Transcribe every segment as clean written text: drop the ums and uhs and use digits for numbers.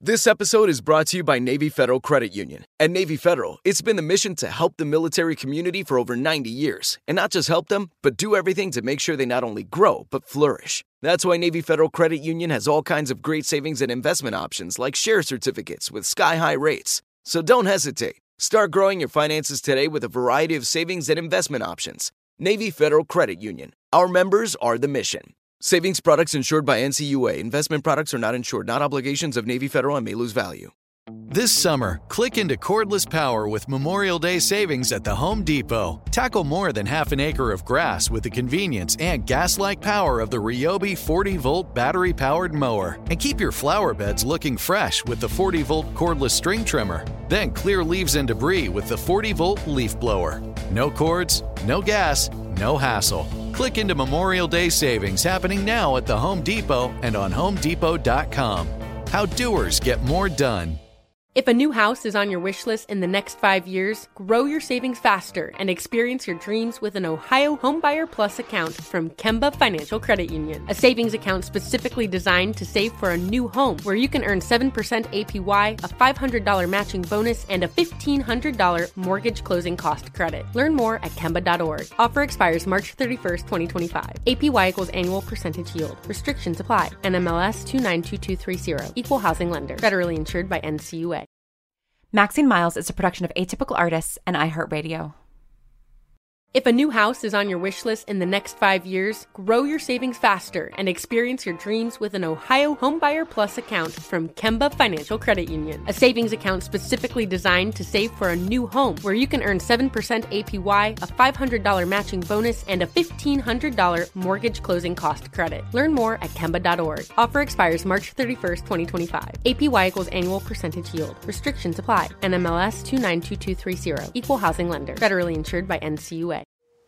This episode is brought to you by Navy Federal Credit Union. At Navy Federal, it's been the mission to help the military community for over 90 years. And not just help them, but do everything to make sure they not only grow, but flourish. That's why Navy Federal Credit Union has all kinds of great savings and investment options like share certificates with sky-high rates. So don't hesitate. Start growing your finances today with a variety of savings and investment options. Navy Federal Credit Union. Our members are the mission. Savings products insured by NCUA. Investment products are not insured, not obligations of Navy Federal and may lose value. This summer, click into cordless power with Memorial Day savings at the Home Depot. Tackle more than half an acre of grass with the convenience and gas-like power of the Ryobi 40-volt battery-powered mower. And keep your flower beds looking fresh with the 40-volt cordless string trimmer. Then clear leaves and debris with the 40-volt leaf blower. No cords, no gas, no hassle. Click into Memorial Day savings happening now at the Home Depot and on HomeDepot.com. How doers get more done. If a new house is on your wish list in the next 5 years, grow your savings faster and experience your dreams with an Ohio Homebuyer Plus account from Kemba Financial Credit Union. A savings account specifically designed to save for a new home where you can earn 7% APY, a $500 matching bonus, and a $1,500 mortgage closing cost credit. Learn more at Kemba.org. Offer expires March 31st, 2025. APY equals annual percentage yield. Restrictions apply. NMLS 292230. Equal housing lender. Federally insured by NCUA. Maxine Miles is a production of Atypical Artists and iHeartRadio. If a new house is on your wish list in the next 5 years, grow your savings faster and experience your dreams with an Ohio Homebuyer Plus account from Kemba Financial Credit Union. A savings account specifically designed to save for a new home where you can earn 7% APY, a $500 matching bonus, and a $1,500 mortgage closing cost credit. Learn more at Kemba.org. Offer expires March 31st, 2025. APY equals annual percentage yield. Restrictions apply. NMLS 292230. Equal housing lender. Federally insured by NCUA.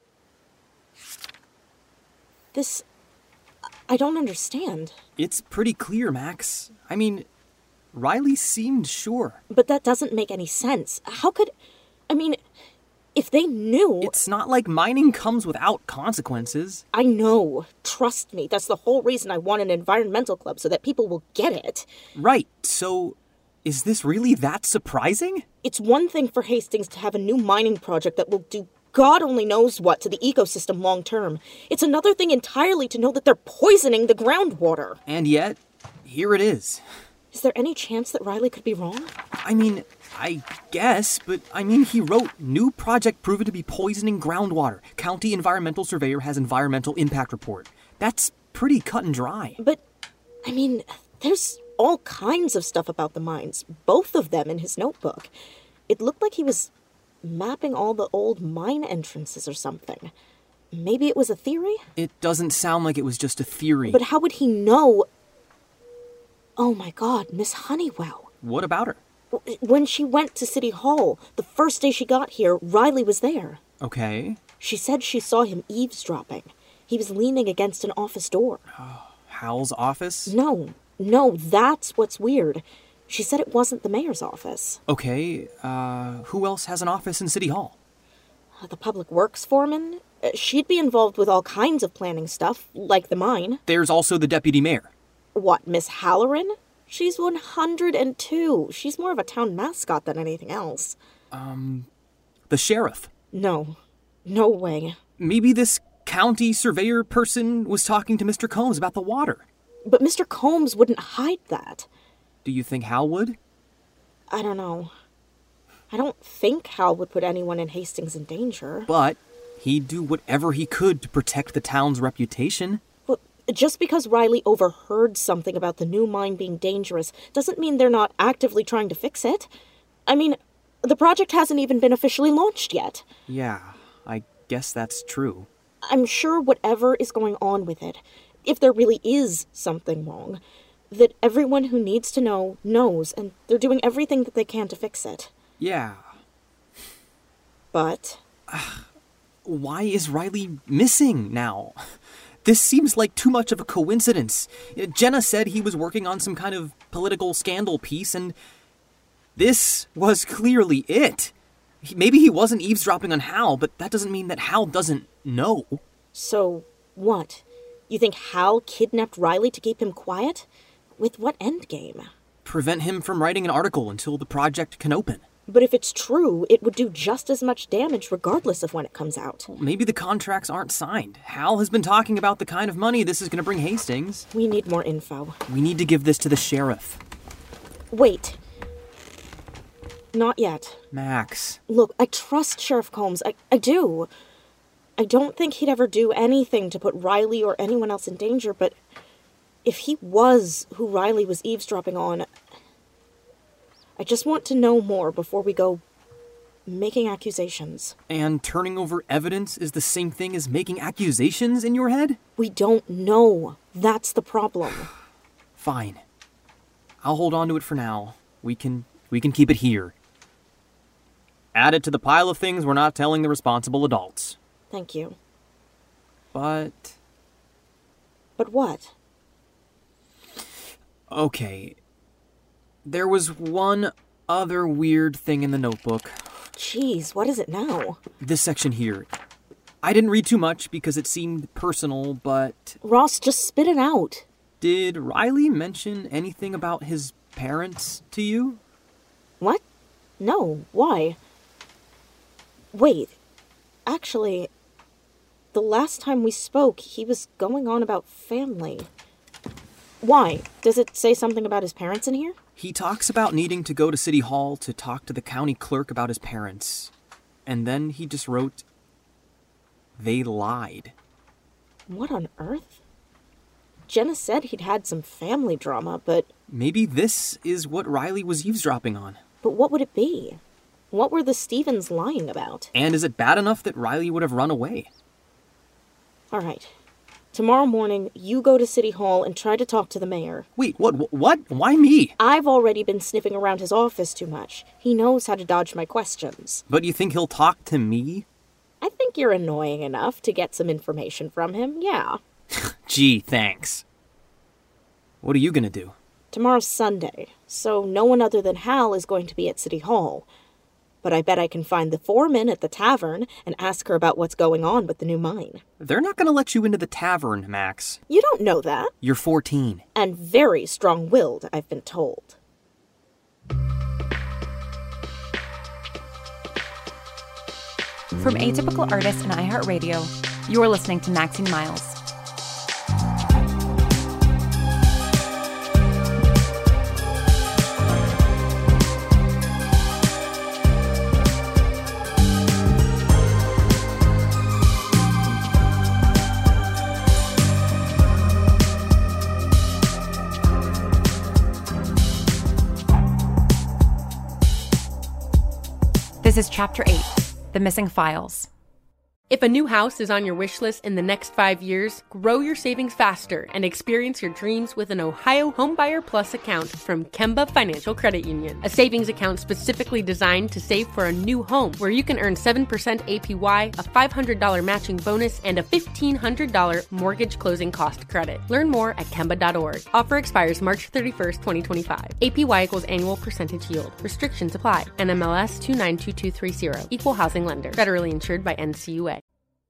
This... I don't understand. It's pretty clear, Max. I mean, Riley seemed sure. But that doesn't make any sense. How could... I mean, if they knew... It's not like mining comes without consequences. I know. Trust me. That's the whole reason I want an environmental club, so that people will get it. Right. So, is this really that surprising? It's one thing for Hastings to have a new mining project that will do God only knows what to the ecosystem long term. It's another thing entirely to know that they're poisoning the groundwater. And yet, here it is. Is there any chance that Riley could be wrong? I mean, I guess, but he wrote, new project proven to be poisoning groundwater. County environmental surveyor has environmental impact report. That's pretty cut and dry. But, there's all kinds of stuff about the mines, both of them in his notebook. It looked like he was mapping all the old mine entrances or something. Maybe it was a theory? It doesn't sound like it was just a theory. But how would he know? Oh my God, Miss Honeywell. What about her? When she went to City Hall, the first day she got here, Riley was there. Okay. She said she saw him eavesdropping. He was leaning against an office door. Hal's office? No, that's what's weird. She said it wasn't the mayor's office. Okay, who else has an office in City Hall? The public works foreman. She'd be involved with all kinds of planning stuff, like the mine. There's also the deputy mayor. What, Miss Halloran? She's 102. She's more of a town mascot than anything else. The sheriff. No way. Maybe this county surveyor person was talking to Mr. Combs about the water. But Mr. Combs wouldn't hide that. Do you think Hal would? I don't know. I don't think Hal would put anyone in Hastings in danger. But he'd do whatever he could to protect the town's reputation. Well, just because Riley overheard something about the new mine being dangerous doesn't mean they're not actively trying to fix it. I mean, the project hasn't even been officially launched yet. Yeah, I guess that's true. I'm sure whatever is going on with it, if there really is something wrong, that everyone who needs to know knows, and they're doing everything that they can to fix it. Yeah. But? Why is Riley missing now? This seems like too much of a coincidence. Jenna said he was working on some kind of political scandal piece, and this was clearly it. Maybe he wasn't eavesdropping on Hal, but that doesn't mean that Hal doesn't know. So, what? You think Hal kidnapped Riley to keep him quiet? With what endgame? prevent him from writing an article until the project can open. But if it's true, it would do just as much damage regardless of when it comes out. Maybe the contracts aren't signed. Hal has been talking about the kind of money this is going to bring Hastings. We need more info. We need to give this to the sheriff. Wait. Not yet. Max. Look, I trust Sheriff Combs. I do. I don't think he'd ever do anything to put Riley or anyone else in danger, but if he was who Riley was eavesdropping on, I just want to know more before we go making accusations. And turning over evidence is the same thing as making accusations in your head? We don't know. That's the problem. Fine. I'll hold on to it for now. We can keep it here. Add it to the pile of things we're not telling the responsible adults. Thank you. But what? Okay. There was one other weird thing in the notebook. Jeez, what is it now? This section here. I didn't read too much because it seemed personal, but... Ross, just spit it out. Did Riley mention anything about his parents to you? What? No, why? Wait, actually, the last time we spoke, he was going on about family. Why? Does it say something about his parents in here? He talks about needing to go to City Hall to talk to the county clerk about his parents. And then he just wrote, they lied. What on earth? Jenna said he'd had some family drama, but... Maybe this is what Riley was eavesdropping on. But what would it be? What were the Stevens lying about? And is it bad enough that Riley would have run away? All right. Tomorrow morning, you go to City Hall and try to talk to the mayor. Wait, what? Why me? I've already been sniffing around his office too much. He knows how to dodge my questions. But you think he'll talk to me? I think you're annoying enough to get some information from him, yeah. Gee, thanks. What are you gonna do? Tomorrow's Sunday, so no one other than Hal is going to be at City Hall. But I bet I can find the foreman at the tavern and ask her about what's going on with the new mine. They're not gonna let you into the tavern, Max. You don't know that. You're 14. And very strong-willed, I've been told. From Atypical Artists and iHeartRadio, you're listening to Maxine Miles. This is Chapter 8, The Missing Files. If a new house is on your wish list in the next 5 years, grow your savings faster and experience your dreams with an Ohio Homebuyer Plus account from Kemba Financial Credit Union. A savings account specifically designed to save for a new home, where you can earn 7% APY, a $500 matching bonus, and a $1,500 mortgage closing cost credit. Learn more at Kemba.org. Offer expires March 31st, 2025. APY equals annual percentage yield. Restrictions apply. NMLS 292230. Equal housing lender. Federally insured by NCUA.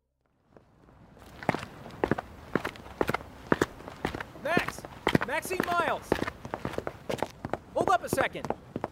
Maxine Miles! Hold up a second.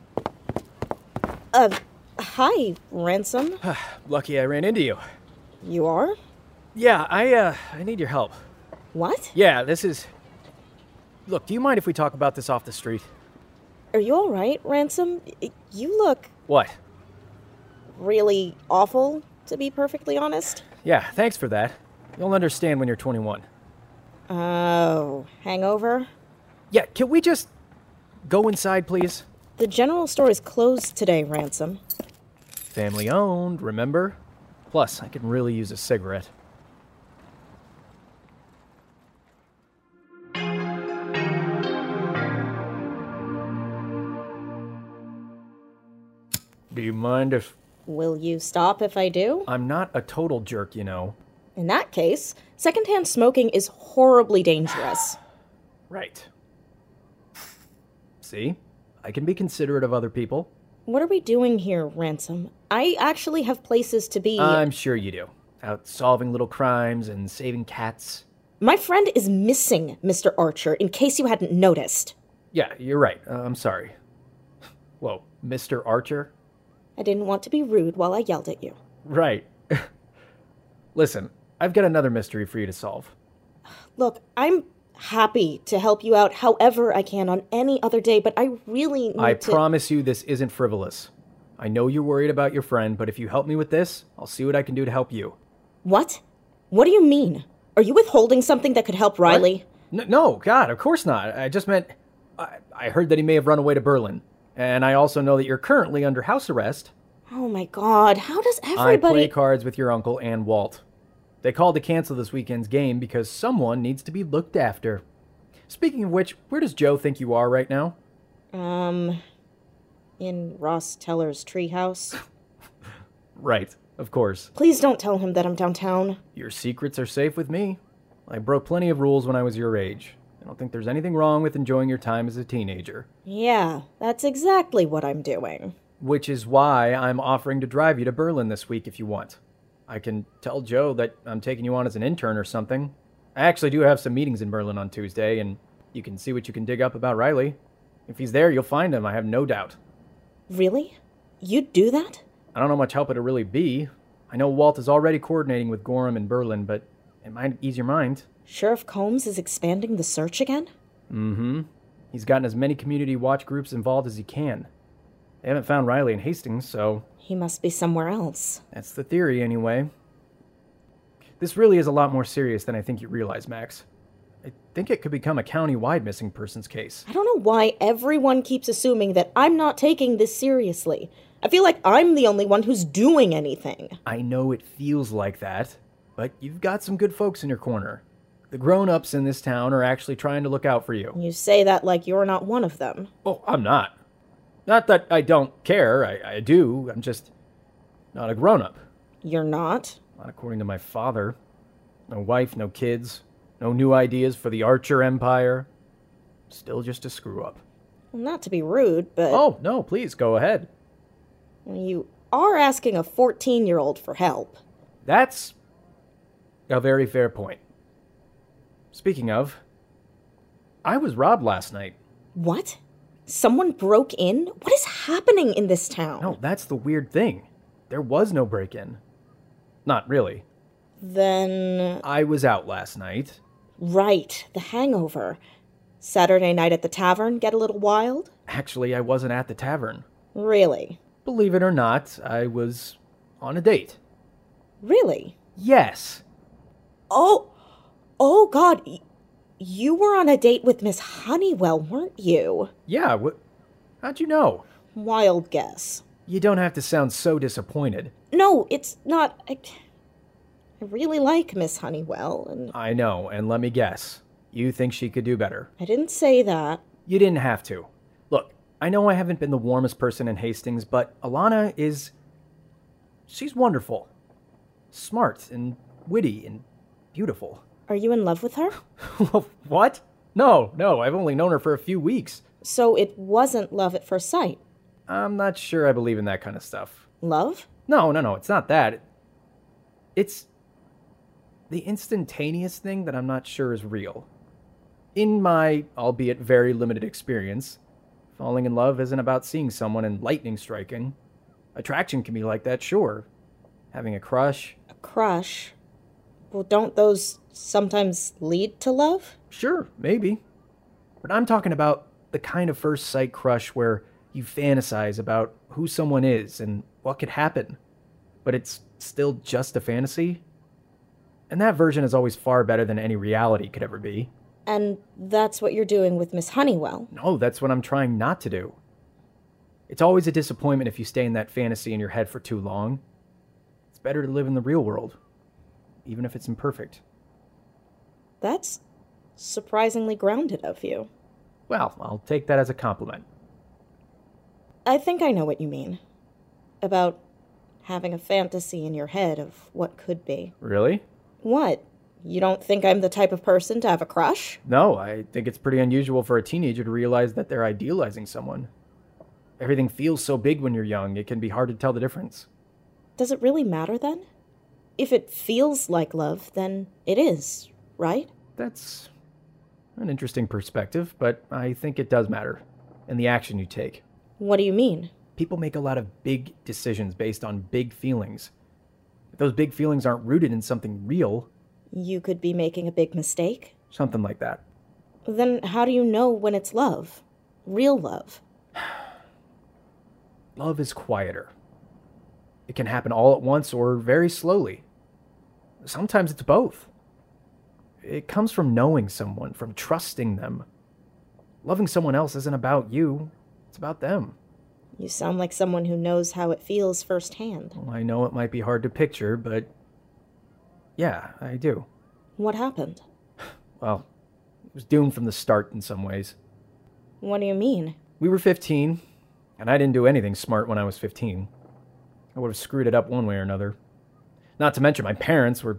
Hi, Ransom. Lucky I ran into you. You are? Yeah, I need your help. What? Yeah, this is... Look, do you mind if we talk about this off the street? Are you all right, Ransom? You look... What? Really awful, to be perfectly honest. Yeah, thanks for that. You'll understand when you're 21. Oh, hangover? Yeah, can we just go inside, please? The general store is closed today, Ransom. Family owned, remember? Plus, I could really use a cigarette. Do you mind if... Will you stop if I do? I'm not a total jerk, you know. In that case, secondhand smoking is horribly dangerous. Right. See? I can be considerate of other people. What are we doing here, Ransom? I actually have places to be. I'm sure you do. Out solving little crimes and saving cats. My friend is missing, Mr. Archer, in case you hadn't noticed. Yeah, you're right. I'm sorry. Whoa, Mr. Archer? I didn't want to be rude while I yelled at you. Right. Listen, I've got another mystery for you to solve. Look, I'm happy to help you out however I can on any other day, but I really need I to... promise you this isn't frivolous. I know you're worried about your friend, but if you help me with this, I'll see what I can do to help you. What? What do you mean? Are you withholding something that could help Riley? No, God, of course not. I just meant... I heard that he may have run away to Berlin. And I also know that you're currently under house arrest. Oh my God, how does everybody... I play cards with your uncle and Walt. They called to cancel this weekend's game because someone needs to be looked after. Speaking of which, where does Joe think you are right now? In Ross Teller's treehouse. Right, of course. Please don't tell him that I'm downtown. Your secrets are safe with me. I broke plenty of rules when I was your age. I don't think there's anything wrong with enjoying your time as a teenager. Yeah, that's exactly what I'm doing. Which is why I'm offering to drive you to Berlin this week if you want. I can tell Joe that I'm taking you on as an intern or something. I actually do have some meetings in Berlin on Tuesday, and you can see what you can dig up about Riley. If he's there, you'll find him, I have no doubt. Really? You'd do that? I don't know much help it'll really be. I know Walt is already coordinating with Gorham in Berlin, but it might ease your mind. Sheriff Combs is expanding the search again? Mm-hmm. He's gotten as many community watch groups involved as he can. They haven't found Riley in Hastings, so... He must be somewhere else. That's the theory, anyway. This really is a lot more serious than I think you realize, Max. I think it could become a county-wide missing persons case. I don't know why everyone keeps assuming that I'm not taking this seriously. I feel like I'm the only one who's doing anything. I know it feels like that, but you've got some good folks in your corner. The grown-ups in this town are actually trying to look out for you. You say that like you're not one of them. Oh, I'm not. Not that I don't care, I do. I'm just not a grown-up. You're not? Not according to my father. No wife, no kids, no new ideas for the Archer Empire. Still just a screw-up. Well, not to be rude, but... Oh, no, please, go ahead. You are asking a 14-year-old for help. That's a very fair point. Speaking of, I was robbed last night. What? Someone broke in? What is happening in this town? No, that's the weird thing. There was no break-in. Not really. Then... I was out last night. Right, the hangover. Saturday night at the tavern get a little wild? Actually, I wasn't at the tavern. Really? Believe it or not, I was on a date. Really? Yes. Oh God, you were on a date with Miss Honeywell, weren't you? Yeah, how'd you know? Wild guess. You don't have to sound so disappointed. No, it's not. I really like Miss Honeywell, and... I know, and let me guess. You think she could do better. I didn't say that. You didn't have to. Look, I know I haven't been the warmest person in Hastings, but Alana is... She's wonderful. Smart and witty and beautiful. Are you in love with her? What? No, I've only known her for a few weeks. So it wasn't love at first sight? I'm not sure I believe in that kind of stuff. Love? No, it's not that. It's the instantaneous thing that I'm not sure is real. In my, albeit very limited experience, falling in love isn't about seeing someone and lightning striking. Attraction can be like that, sure. Having a crush. A crush? Well, don't those sometimes lead to love? Sure, maybe. But I'm talking about the kind of first sight crush where you fantasize about who someone is and what could happen. But it's still just a fantasy. And that version is always far better than any reality could ever be. And that's what you're doing with Miss Honeywell? No, that's what I'm trying not to do. It's always a disappointment if you stay in that fantasy in your head for too long. It's better to live in the real world, even if it's imperfect. That's surprisingly grounded of you. Well, I'll take that as a compliment. I think I know what you mean. About having a fantasy in your head of what could be. Really? What? You don't think I'm the type of person to have a crush? No, I think it's pretty unusual for a teenager to realize that they're idealizing someone. Everything feels so big when you're young, it can be hard to tell the difference. Does it really matter then? If it feels like love, then it is, right? That's An interesting perspective, but I think it does matter. And the action you take. What do you mean? People make a lot of big decisions based on big feelings. If those big feelings aren't rooted in something real... You could be making a big mistake? Something like that. Then how do you know when it's love? Real love? Love is quieter. It can happen all at once or very slowly. Sometimes it's both. It comes from knowing someone, from trusting them. Loving someone else isn't about you, it's about them. You sound like someone who knows how it feels firsthand. Well, I know it might be hard to picture, but yeah, I do. What happened? Well, it was doomed from the start in some ways. What do you mean? We were 15, and I didn't do anything smart when I was 15. I would have screwed it up one way or another. Not to mention my parents were...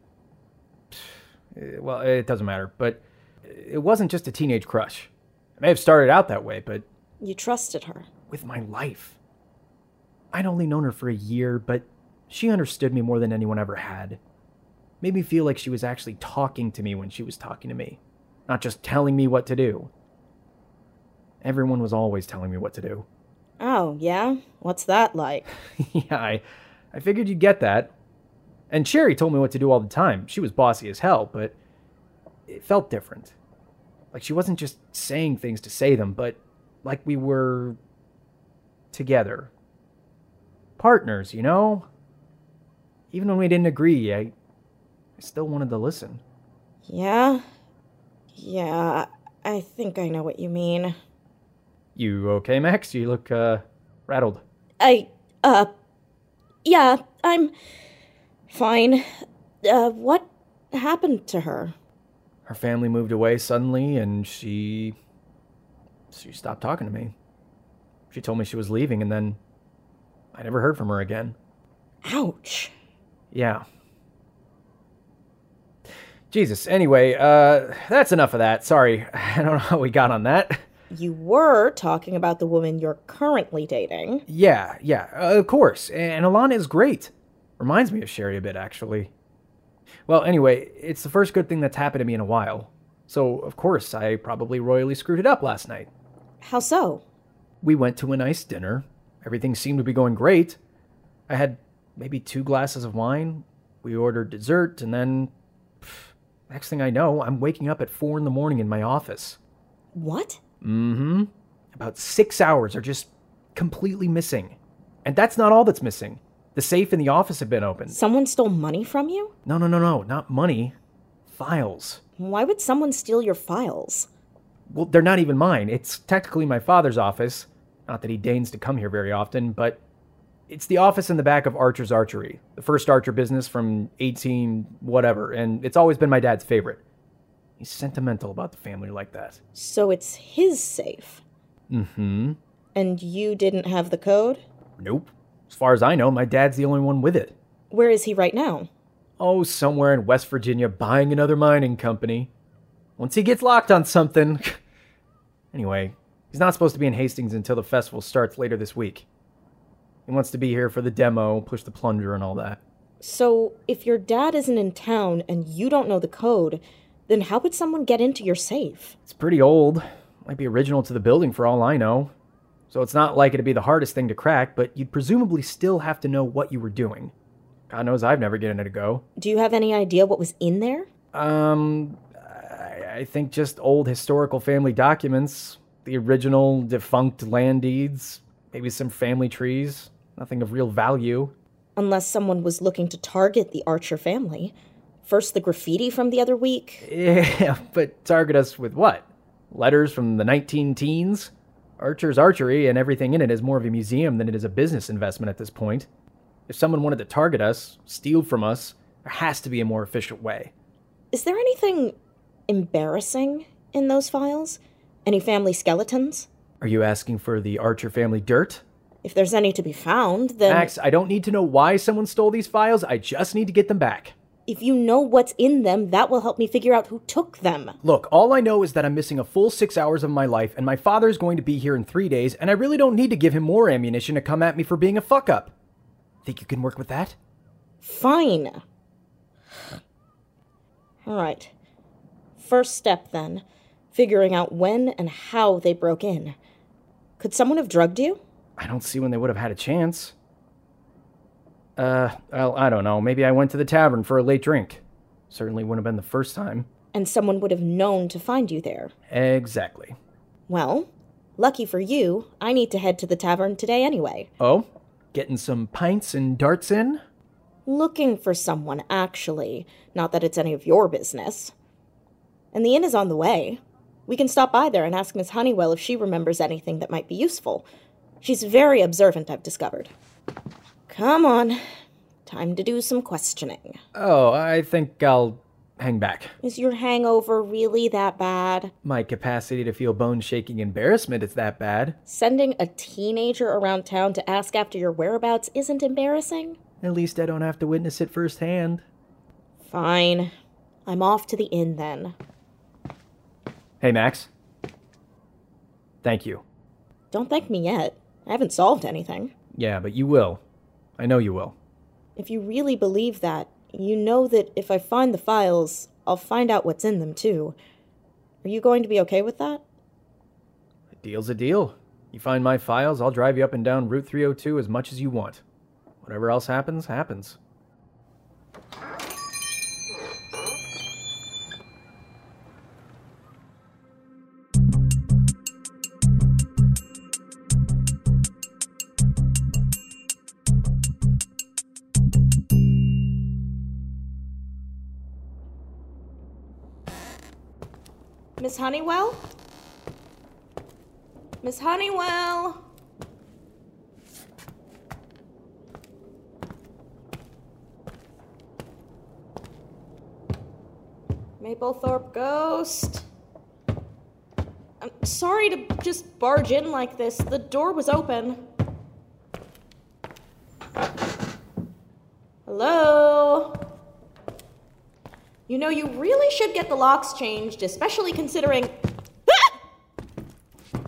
Well, it doesn't matter, but it wasn't just a teenage crush. It may have started out that way, but... You trusted her. With my life. I'd only known her for a year, but she understood me more than anyone ever had. Made me feel like she was actually talking to me when she was talking to me, not just telling me what to do. Everyone was always telling me what to do. Oh, yeah? What's that like? Yeah, I figured you'd get that. And Sherry told me what to do all the time. She was bossy as hell, but it felt different. Like she wasn't just saying things to say them, but like we were together. Partners, you know? Even when we didn't agree, I still wanted to listen. Yeah? Yeah, I think I know what you mean. You okay, Max? You look, rattled. Yeah, I'm fine. What happened to her? Her family moved away suddenly, and she stopped talking to me. She told me she was leaving, and then I never heard from her again. Ouch. Yeah. Jesus, anyway, that's enough of that. Sorry, I don't know how we got on that. You were talking about the woman you're currently dating. Yeah, of course. And Alana is great. Reminds me of Sherry a bit, actually. Well, anyway, it's the first good thing that's happened to me in a while. So, of course, I probably royally screwed it up last night. How so? We went to a nice dinner. Everything seemed to be going great. I had maybe 2 glasses of wine. We ordered dessert, and then... next thing I know, I'm waking up at 4 a.m. in my office. What? Mm-hmm. About 6 hours are just completely missing. And that's not all that's missing. The safe in the office had been opened. Someone stole money from you? No, not money. Files. Why would someone steal your files? Well, they're not even mine. It's technically my father's office. Not that he deigns to come here very often, but it's the office in the back of Archer's Archery, the first archer business from 18 whatever, and it's always been my dad's favorite. He's sentimental about the family like that. So it's his safe? Mm-hmm. And you didn't have the code? Nope. As far as I know, my dad's the only one with it. Where is he right now? Oh, somewhere in West Virginia buying another mining company. Once he gets locked on something... Anyway, he's not supposed to be in Hastings until the festival starts later this week. He wants to be here for the demo, push the plunger and all that. So, if your dad isn't in town and you don't know the code, then how would someone get into your safe? It's pretty old. Might be original to the building for all I know. So it's not like it'd be the hardest thing to crack, but you'd presumably still have to know what you were doing. God knows I've never given it a go. Do you have any idea what was in there? I think just old historical family documents, the original defunct land deeds, maybe some family trees, nothing of real value. Unless someone was looking to target the Archer family. First the graffiti from the other week. Yeah, but target us with what? Letters from the 19-teens? Archer's Archery and everything in it is more of a museum than it is a business investment at this point. If someone wanted to target us, steal from us, there has to be a more efficient way. Is there anything embarrassing in those files? Any family skeletons? Are you asking for the Archer family dirt? If there's any to be found, then... Max, I don't need to know why someone stole these files, I just need to get them back. If you know what's in them, that will help me figure out who took them. Look, all I know is that I'm missing a full 6 hours of my life, and my father's going to be here in 3 days, and I really don't need to give him more ammunition to come at me for being a fuck-up. Think you can work with that? Fine. All right. First step, then. figuring out when and how they broke in. Could someone have drugged you? I don't see when they would have had a chance. Well, I don't know. Maybe I went to the tavern for a late drink. Certainly wouldn't have been the first time. And someone would have known to find you there. Exactly. Well, lucky for you, I need to head to the tavern today anyway. Oh? Getting some pints and darts in? Looking for someone, actually. Not that it's any of your business. And the inn is on the way. We can stop by there and ask Miss Honeywell if she remembers anything that might be useful. She's very observant, I've discovered. Come on. Time to do some questioning. Oh, I think I'll hang back. Is your hangover really that bad? My capacity to feel bone-shaking embarrassment is that bad. Sending a teenager around town to ask after your whereabouts isn't embarrassing? At least I don't have to witness it firsthand. Fine. I'm off to the inn then. Hey, Max. Thank you. Don't thank me yet. I haven't solved anything. Yeah, but you will. I know you will. If you really believe that, you know that if I find the files, I'll find out what's in them too. Are you going to be okay with that? A deal's a deal. You find my files, I'll drive you up and down Route 302 as much as you want. Whatever else happens, happens. Miss Honeywell? Miss Honeywell? Maplethorpe Ghost? I'm sorry to just barge in like this. The door was open. Hello? You know, you really should get the locks changed, especially considering... Ah!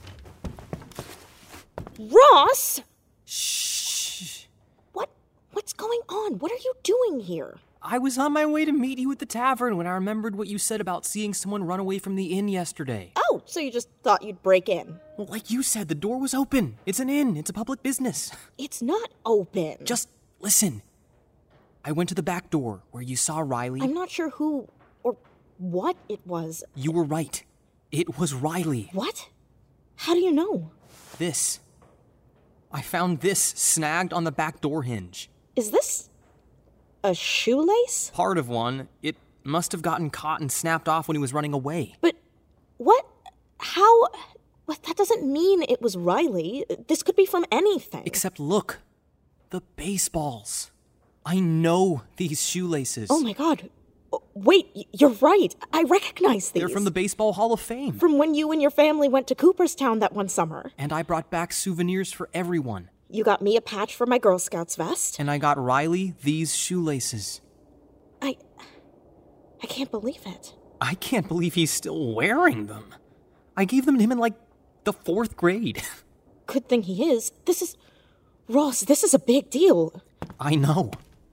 Ross! Shh. What's going on? What are you doing here? I was on my way to meet you at the tavern when I remembered what you said about seeing someone run away from the inn yesterday. Oh, so you just thought you'd break in? Well, like you said, the door was open. It's an inn. It's a public business. It's not open. Just listen. I went to the back door where you saw Riley. I'm not sure who or what it was. You were right. It was Riley. What? How do you know? This. I found this snagged on the back door hinge. Is this a shoelace? Part of one. It must have gotten caught and snapped off when he was running away. But what? How? Well, that doesn't mean it was Riley. This could be from anything. Except look. The baseballs. I know these shoelaces. Oh my god. Wait, you're right. I recognize these. They're from the Baseball Hall of Fame. From when you and your family went to Cooperstown that one summer. And I brought back souvenirs for everyone. You got me a patch for my Girl Scouts vest. And I got Riley these shoelaces. I can't believe it. I can't believe he's still wearing them. I gave them to him in, like, the 4th grade. Good thing he is. Ross, this is a big deal. I know.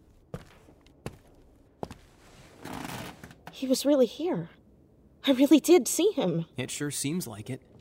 He was really here. I really did see him. It sure seems like it.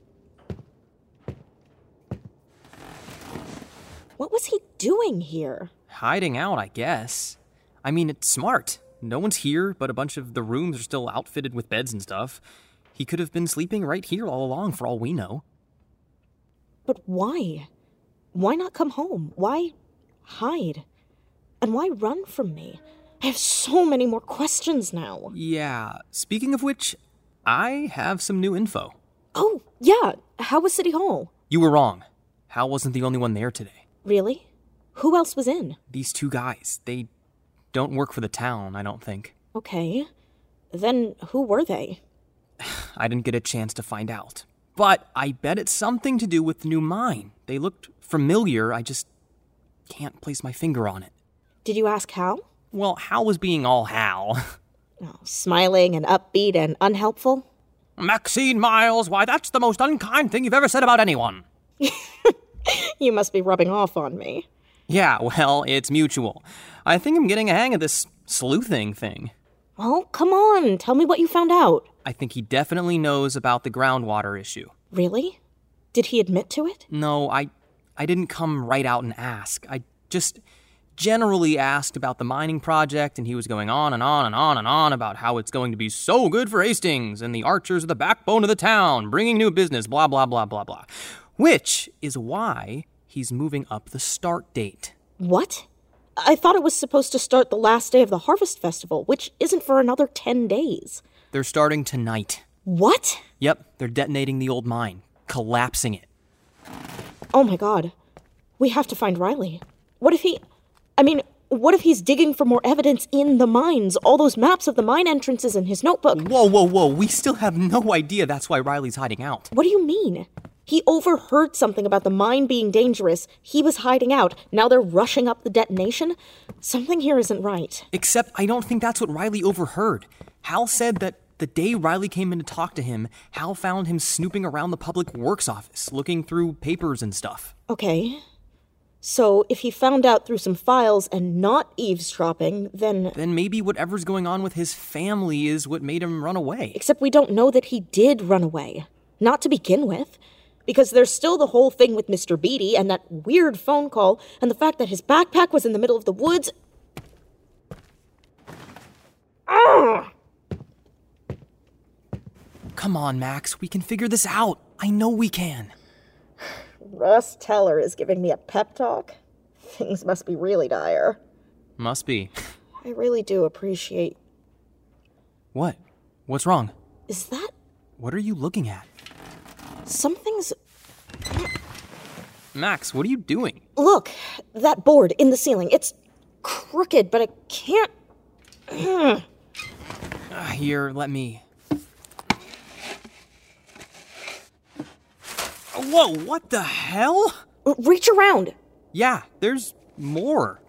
What was he doing here? Hiding out, I guess. I mean, it's smart. No one's here, but a bunch of the rooms are still outfitted with beds and stuff. He could have been sleeping right here all along, for all we know. But why? Why not come home? Why hide? And why run from me? I have so many more questions now. Yeah, speaking of which, I have some new info. Oh, yeah. How was City Hall? You were wrong. Hal wasn't the only one there today. Really? Who else was in? These 2 guys. They don't work for the town, I don't think. Okay. Then who were they? I didn't get a chance to find out. But I bet it's something to do with the new mine. They looked familiar, I just can't place my finger on it. Did you ask Hal? Well, Hal was being all Hal. Oh, smiling and upbeat and unhelpful? Maxine Miles, why that's the most unkind thing you've ever said about anyone. You must be rubbing off on me. Yeah, well, it's mutual. I think I'm getting a hang of this sleuthing thing. Well, come on, tell me what you found out. I think he definitely knows about the groundwater issue. Really? Did he admit to it? No, I didn't come right out and ask. I just generally asked about the mining project, and he was going on and on and on and on about how it's going to be so good for Hastings, and the archers are the backbone of the town, bringing new business, blah, blah, blah, blah, blah. Which is why he's moving up the start date. What? I thought it was supposed to start the last day of the Harvest Festival, which isn't for another 10 days. They're starting tonight. What? Yep, they're detonating the old mine, collapsing it. Oh my god. We have to find Riley. What if he's digging for more evidence in the mines? All those maps of the mine entrances in his notebook. Whoa. We still have no idea that's why Riley's hiding out. What do you mean? He overheard something about the mine being dangerous. He was hiding out. Now they're rushing up the detonation? Something here isn't right. Except I don't think that's what Riley overheard. Hal said that the day Riley came in to talk to him, Hal found him snooping around the public works office, looking through papers and stuff. Okay. So if he found out through some files and not eavesdropping, then... Then maybe whatever's going on with his family is what made him run away. Except we don't know that he did run away. Not to begin with. Because there's still the whole thing with Mr. Beatty and that weird phone call and the fact that his backpack was in the middle of the woods. Ugh! Come on, Max. We can figure this out. I know we can. Ross Teller is giving me a pep talk. Things must be really dire. Must be. I really do appreciate... What? What's wrong? Is that... What are you looking at? Something's... Max, what are you doing? Look, that board in the ceiling. It's crooked, but I can't... Here, let me... Whoa, what the hell? Reach around. Yeah, there's more.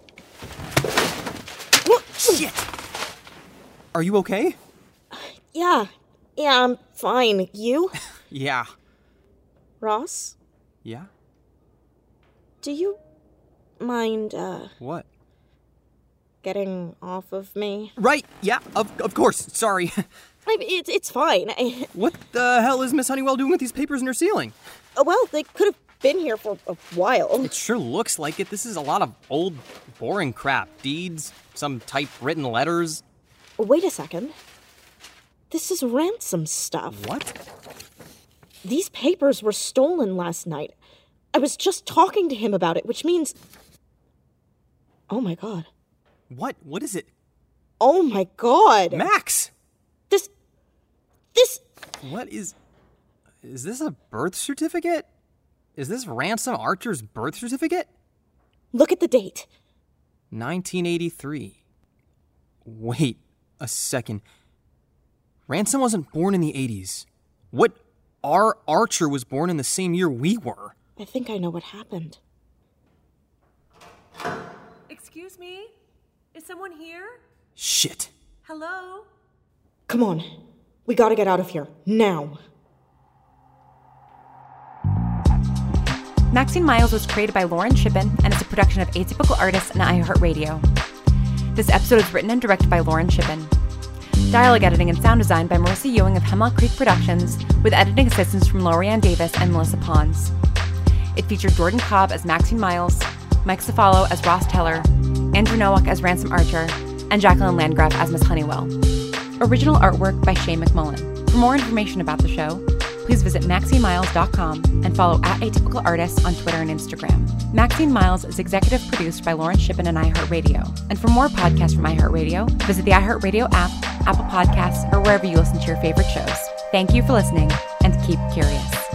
Shit! Are you okay? Yeah, I'm fine. You? Yeah. Ross? Yeah? Do you mind, What? getting off of me? Right, yeah, of course, sorry. It's fine. What the hell is Miss Honeywell doing with these papers in her ceiling? Well, they could have been here for a while. It sure looks like it. This is a lot of old, boring crap. Deeds, some typewritten letters. Wait a second. This is ransom stuff. What? These papers were stolen last night. I was just talking to him about it, which means... Oh my god. What? What is it? Oh my god! Max! This... What is this a birth certificate? Is this Ransom Archer's birth certificate? Look at the date. 1983. Wait a second. Ransom wasn't born in the 80s. What? Our Archer was born in the same year we were. I think I know what happened. Excuse me? Is someone here? Shit. Hello? Come on. We gotta get out of here. Now. Maxine Miles was created by Lauren Shippen and is a production of Atypical Artists and iHeartRadio. This episode is written and directed by Lauren Shippen. Dialogue editing and sound design by Marissa Ewing of Hemlock Creek Productions, with editing assistance from Lorianne Davis and Melissa Pons. It featured Jordan Cobb as Maxine Miles, Mike Cefalo as Ross Teller, Andrew Nowak as Ransom Archer, and Jacqueline Landgraf as Miss Honeywell. Original artwork by Shane McMullen. For more information about the show, please visit MaxineMiles.com and follow @AtypicalArtists on Twitter and Instagram. Maxine Miles is executive produced by Lauren Shippen and iHeartRadio. And for more podcasts from iHeartRadio, visit the iHeartRadio app, Apple Podcasts, or wherever you listen to your favorite shows. Thank you for listening, and keep curious.